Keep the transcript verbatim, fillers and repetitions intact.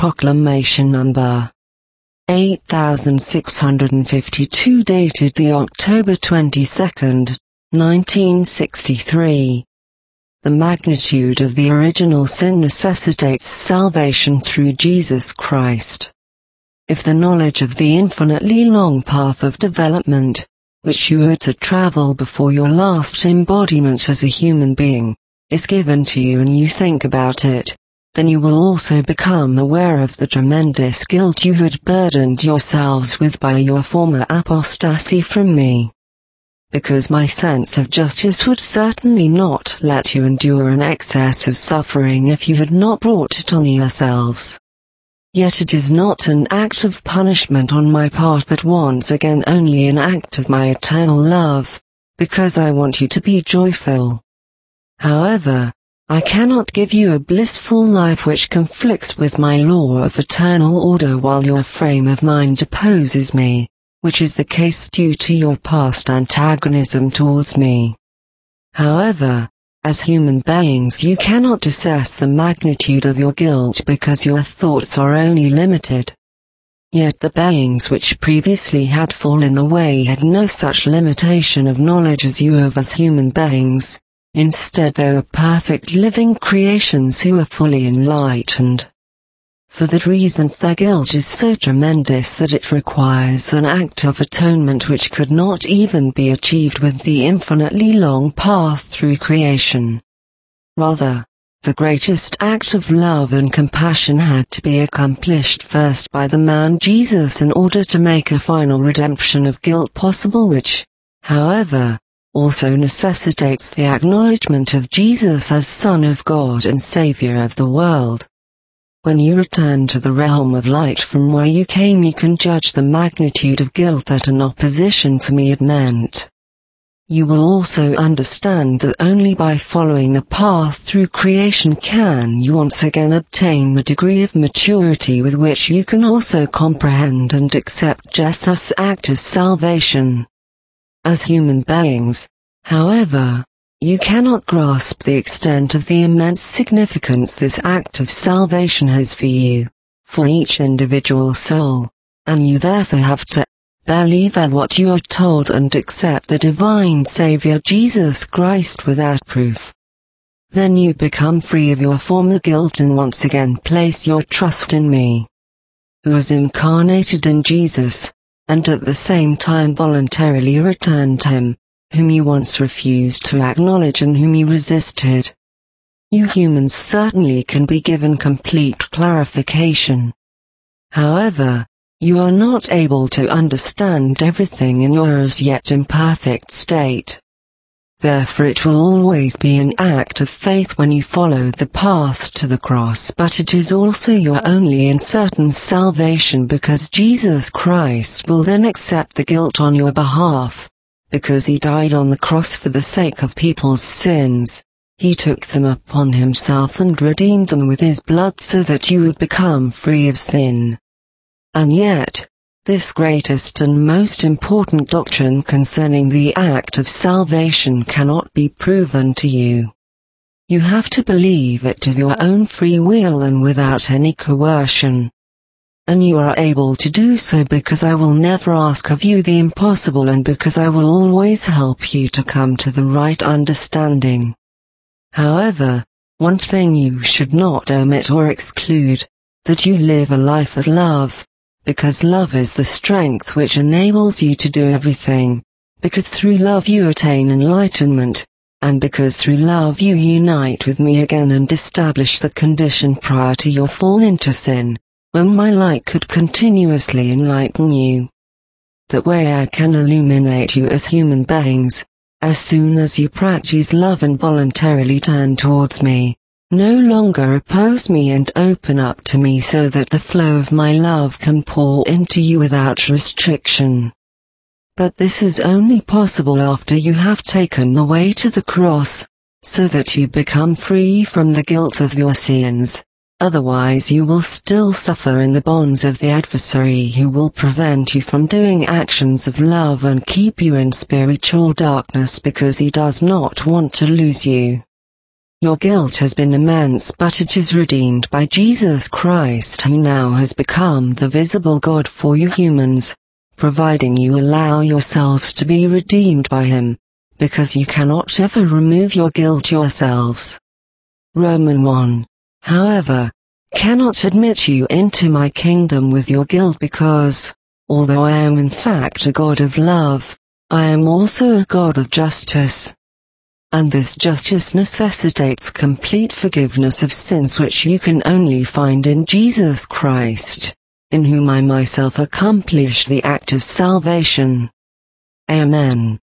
Proclamation Number eight thousand six hundred fifty-two, dated the October twenty-second, nineteen sixty-three. The magnitude of the original sin necessitates salvation through Jesus Christ. If the knowledge of the infinitely long path of development, which you had to travel before your last embodiment as a human being, is given to you and you think about it, then you will also become aware of the tremendous guilt you had burdened yourselves with by your former apostasy from me. Because my sense of justice would certainly not let you endure an excess of suffering if you had not brought it on yourselves. Yet it is not an act of punishment on my part, but once again only an act of my eternal love, because I want you to be joyful. However, I cannot give you a blissful life which conflicts with my law of eternal order while your frame of mind opposes me, which is the case due to your past antagonism towards me. However, as human beings you cannot assess the magnitude of your guilt because your thoughts are only limited. Yet the beings which previously had fallen away had no such limitation of knowledge as you have as human beings. Instead, they are perfect living creations who are fully enlightened. For that reason their guilt is so tremendous that it requires an act of atonement which could not even be achieved with the infinitely long path through creation. Rather, the greatest act of love and compassion had to be accomplished first by the man Jesus in order to make a final redemption of guilt possible, which, however, also necessitates the acknowledgement of Jesus as Son of God and Savior of the world. When you return to the realm of light from where you came, you can judge the magnitude of guilt that an opposition to me had meant. You will also understand that only by following the path through creation can you once again obtain the degree of maturity with which you can also comprehend and accept Jesus' act of salvation. As human beings, however, you cannot grasp the extent of the immense significance this act of salvation has for you, for each individual soul, and you therefore have to believe in what you are told and accept the divine Savior Jesus Christ without proof. Then you become free of your former guilt and once again place your trust in me, who has incarnated in Jesus, and at the same time voluntarily returned him, whom you once refused to acknowledge and whom you resisted. You humans certainly can be given complete clarification. However, you are not able to understand everything in your as yet imperfect state. Therefore it will always be an act of faith when you follow the path to the cross, but it is also your only and certain salvation, because Jesus Christ will then accept the guilt on your behalf. Because he died on the cross for the sake of people's sins, he took them upon himself and redeemed them with his blood so that you would become free of sin. And yet, this greatest and most important doctrine concerning the act of salvation cannot be proven to you. You have to believe it of your own free will and without any coercion. And you are able to do so because I will never ask of you the impossible, and because I will always help you to come to the right understanding. However, one thing you should not omit or exclude, that you live a life of love, because love is the strength which enables you to do everything, because through love you attain enlightenment, and because through love you unite with me again and establish the condition prior to your fall into sin, when my light could continuously enlighten you. That way I can illuminate you as human beings, as soon as you practice love and voluntarily turn towards me, no longer oppose me and open up to me so that the flow of my love can pour into you without restriction. But this is only possible after you have taken the way to the cross, so that you become free from the guilt of your sins. Otherwise you will still suffer in the bonds of the adversary, who will prevent you from doing actions of love and keep you in spiritual darkness because he does not want to lose you. Your guilt has been immense, but it is redeemed by Jesus Christ, who now has become the visible God for you humans, providing you allow yourselves to be redeemed by him, because you cannot ever remove your guilt yourselves. Romans one. However, cannot admit you into my kingdom with your guilt because, although I am in fact a God of love, I am also a God of justice. And this justice necessitates complete forgiveness of sins, which you can only find in Jesus Christ, in whom I myself accomplish the act of salvation. Amen.